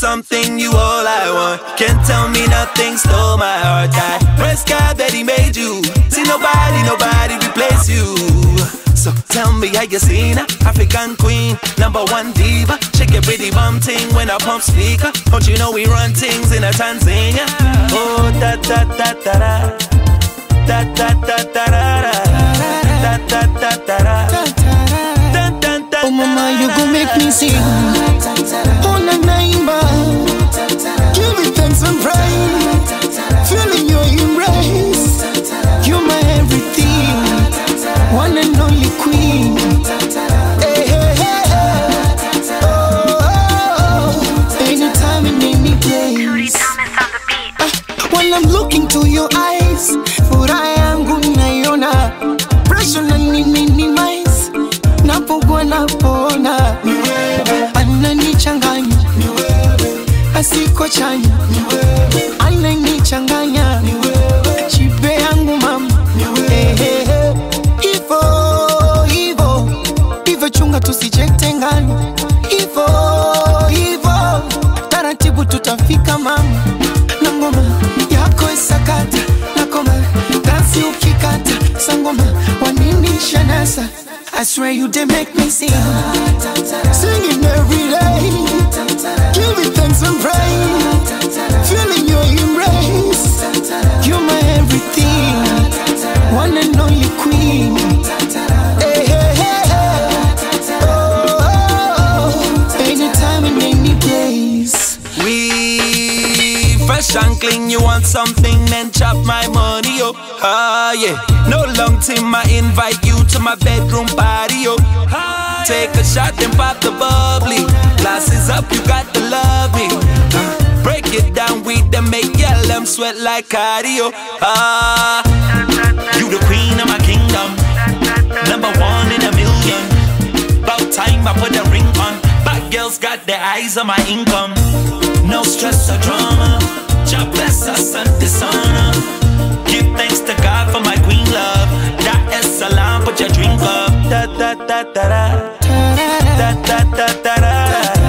something, you all I want. Can't tell me nothing, stole my heart. I praise God that he made you. See nobody replace you. So tell me how you seen her, African queen, #1 diva. Shake your pretty bum ting when I pump speaker. Don't you know we run things in a Tanzania? Oh da da da da da, da da da da da, da da da da da. Oh mama, you gon' make me sing. Oh na naimba, give me thanks and praise. Feeling your embrace, you're my everything, one and only queen. Hey, hey, hey, hey. Oh, oh, oh. Anytime in any place. When I'm looking to your eyes, furaha yangu naiona, pressure na minimize, napogwa napona, ananichanganya, asiko chanya, ananichanganya, chipe yangu mama, Hivo chunga tusijitengane, hivo taratibu tutafika mama, na ngoma yako isakata, na koma dansi ukikata, sangoma wanini shanasa. I swear you did make me sing, singing every day, giving thanks and praise, feeling your embrace, you're my everything, one and only queen. Hey, hey, hey, hey. Oh, oh, oh. Anytime in any place. We fresh and clean, you want something, then chop my money, yo. Ah, yeah. No long time, I invite you to my bedroom party, yo. Take a shot and pop the bubbly. Glasses up, you got to love me. Break it down with them, make them sweat like cardio. Ah, you the queen of my kingdom, #1 in a million. About time I put a ring on. Bad girls got the eyes on my income. No stress or drama. God bless us and dishonor. Give thanks to God for my queen love. That is salam, put your drink up. Da da da da da, da da da da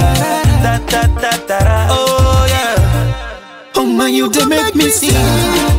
da, da da da da. Oh yeah. Oh man, you did make me sing.